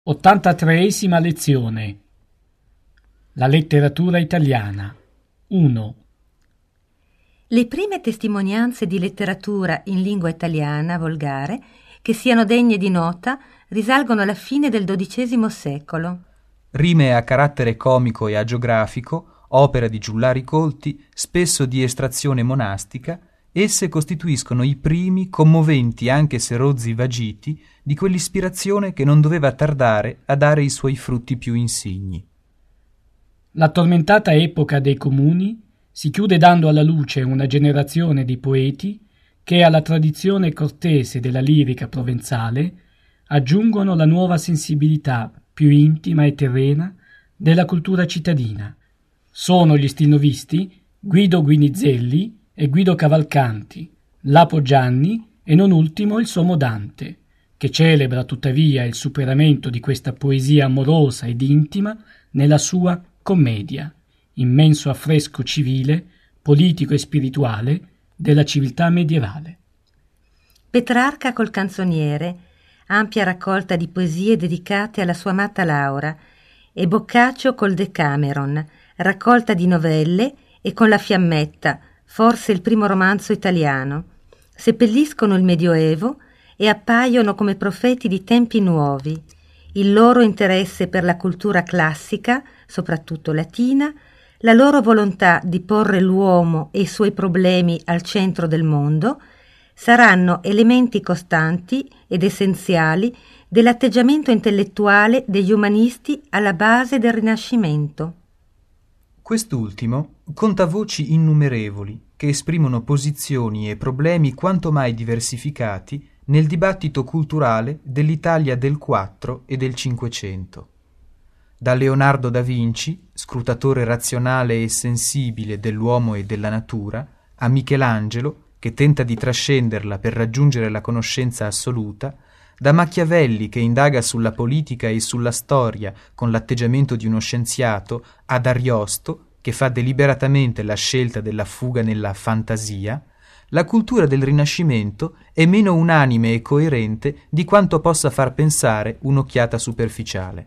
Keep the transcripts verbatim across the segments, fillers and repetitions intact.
ottantatreesima lezione. La letteratura italiana. uno. Le prime testimonianze di letteratura in lingua italiana volgare che siano degne di nota risalgono alla fine del dodicesimo secolo. Rime a carattere comico e agiografico, opera di giullari colti, spesso di estrazione monastica, esse costituiscono i primi, commoventi anche se rozzi vagiti, di quell'ispirazione che non doveva tardare a dare i suoi frutti più insigni. La tormentata epoca dei comuni si chiude dando alla luce una generazione di poeti che alla tradizione cortese della lirica provenzale aggiungono la nuova sensibilità più intima e terrena della cultura cittadina. Sono gli stilnovisti Guido Guinizelli e Guido Cavalcanti, Lapo Gianni e non ultimo il Sommo Dante, che celebra tuttavia il superamento di questa poesia amorosa ed intima nella sua commedia, immenso affresco civile, politico e spirituale della civiltà medievale. Petrarca col Canzoniere, ampia raccolta di poesie dedicate alla sua amata Laura, e Boccaccio col Decameron, raccolta di novelle, e con La Fiammetta, forse il primo romanzo italiano, seppelliscono il Medioevo e appaiono come profeti di tempi nuovi. Il loro interesse per la cultura classica, soprattutto latina, la loro volontà di porre l'uomo e i suoi problemi al centro del mondo, saranno elementi costanti ed essenziali dell'atteggiamento intellettuale degli umanisti alla base del Rinascimento. Quest'ultimo conta voci innumerevoli che esprimono posizioni e problemi quanto mai diversificati nel dibattito culturale dell'Italia del quattro e del Cinquecento. Da Leonardo da Vinci, scrutatore razionale e sensibile dell'uomo e della natura, a Michelangelo, che tenta di trascenderla per raggiungere la conoscenza assoluta, da Machiavelli, che indaga sulla politica e sulla storia con l'atteggiamento di uno scienziato, ad Ariosto, che fa deliberatamente la scelta della fuga nella fantasia, la cultura del Rinascimento è meno unanime e coerente di quanto possa far pensare un'occhiata superficiale.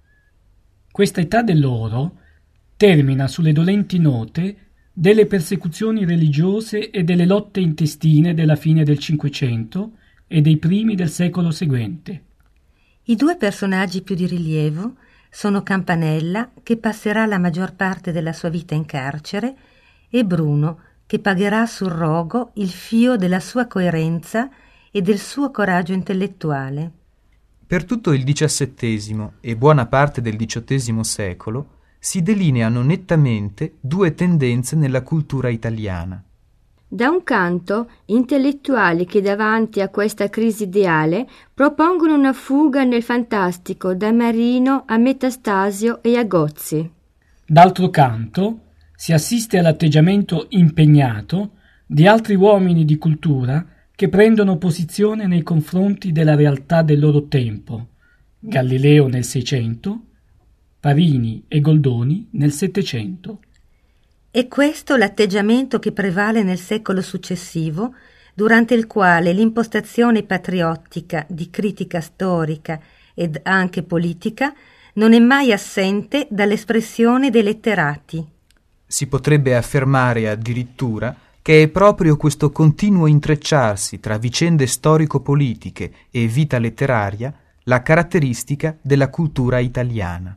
Questa età dell'oro termina sulle dolenti note delle persecuzioni religiose e delle lotte intestine della fine del Cinquecento e dei primi del secolo seguente. I due personaggi più di rilievo sono Campanella, che passerà la maggior parte della sua vita in carcere, e Bruno, che pagherà sul rogo il fio della sua coerenza e del suo coraggio intellettuale. Per tutto il diciassettesimo e buona parte del diciottesimo secolo si delineano nettamente due tendenze nella cultura italiana. Da un canto, intellettuali che davanti a questa crisi ideale propongono una fuga nel fantastico, da Marino a Metastasio e a Gozzi. D'altro canto, si assiste all'atteggiamento impegnato di altri uomini di cultura che prendono posizione nei confronti della realtà del loro tempo, Galileo nel Seicento, Parini e Goldoni nel Settecento. È questo l'atteggiamento che prevale nel secolo successivo, durante il quale l'impostazione patriottica di critica storica ed anche politica non è mai assente dall'espressione dei letterati. Si potrebbe affermare addirittura che è proprio questo continuo intrecciarsi tra vicende storico-politiche e vita letteraria la caratteristica della cultura italiana.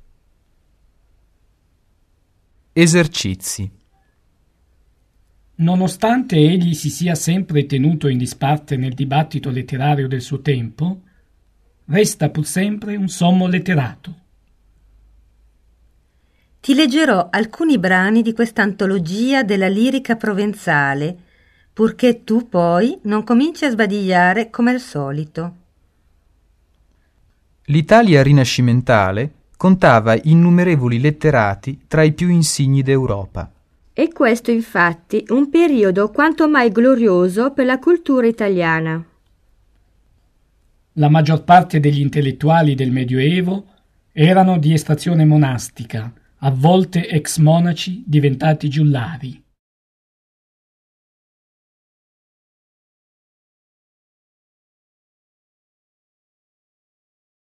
Esercizi. Nonostante egli si sia sempre tenuto in disparte nel dibattito letterario del suo tempo, resta pur sempre un sommo letterato. Ti leggerò alcuni brani di questa antologia della lirica provenzale, purché tu poi non cominci a sbadigliare come al solito. L'Italia rinascimentale contava innumerevoli letterati tra i più insigni d'Europa. E questo infatti un periodo quanto mai glorioso per la cultura italiana. La maggior parte degli intellettuali del Medioevo erano di estrazione monastica, a volte ex monaci diventati giullari.